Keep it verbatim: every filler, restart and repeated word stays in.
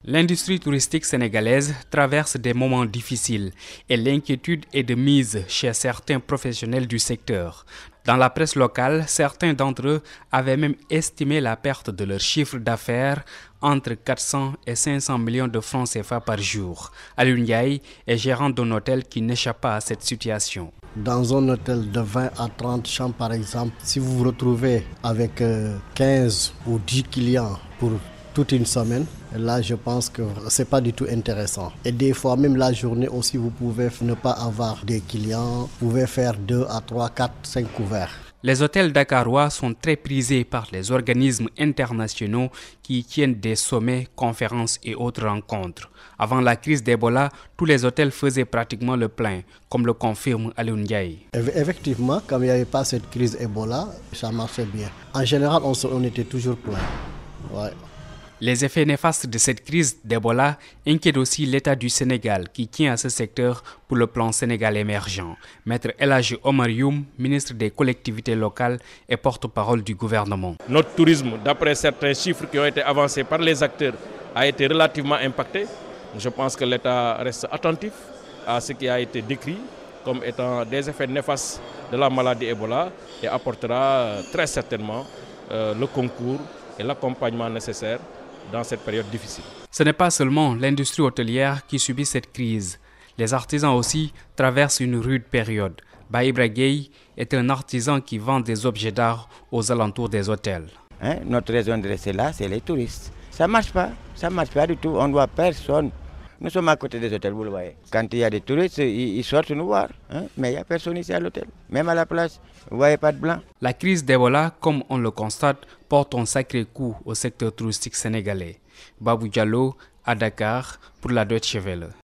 L'industrie touristique sénégalaise traverse des moments difficiles et l'inquiétude est de mise chez certains professionnels du secteur. Dans la presse locale, certains d'entre eux avaient même estimé la perte de leur chiffre d'affaires entre quatre cents et cinq cents millions de francs C F A par jour. Aliou Ndiaye est gérant d'un hôtel qui n'échappe pas à cette situation. Dans un hôtel de vingt à trente chambres par exemple, si vous vous retrouvez avec quinze ou dix clients pour toute une semaine, là je pense que c'est pas du tout intéressant. Et des fois même la journée aussi vous pouvez ne pas avoir des clients, vous pouvez faire deux à trois, quatre, cinq couverts. Les hôtels dakarois sont très prisés par les organismes internationaux qui tiennent des sommets, conférences et autres rencontres. Avant la crise d'Ebola, tous les hôtels faisaient pratiquement le plein, comme le confirme Aliou Ndiaye. Effectivement, comme il n'y avait pas cette crise Ebola, ça marchait bien. En général, on, on était toujours plein. Ouais. Les effets néfastes de cette crise d'Ebola inquiètent aussi l'État du Sénégal qui tient à ce secteur pour le plan Sénégal émergent. Maître El Hadji Omar Youm, ministre des collectivités locales et porte-parole du gouvernement. Notre tourisme, d'après certains chiffres qui ont été avancés par les acteurs, a été relativement impacté. Je pense que l'État reste attentif à ce qui a été décrit comme étant des effets néfastes de la maladie Ebola et apportera très certainement euh, le concours et l'accompagnement nécessaire dans cette période difficile. Ce n'est pas seulement l'industrie hôtelière qui subit cette crise. Les artisans aussi traversent une rude période. Baïbra Gueye est un artisan qui vend des objets d'art aux alentours des hôtels. Hein, notre raison de rester là, c'est les touristes. Ça ne marche pas, ça ne marche pas du tout. On ne voit personne. Nous sommes à côté des hôtels, vous le voyez. Quand il y a des touristes, ils, ils sortent nous voir. Hein, mais il n'y a personne ici à l'hôtel. Même à la plage, vous ne voyez pas de blanc. La crise d'Ebola, comme on le constate, porte un sacré coup au secteur touristique sénégalais. Babou Diallo, à Dakar, pour la Deutsche Welle.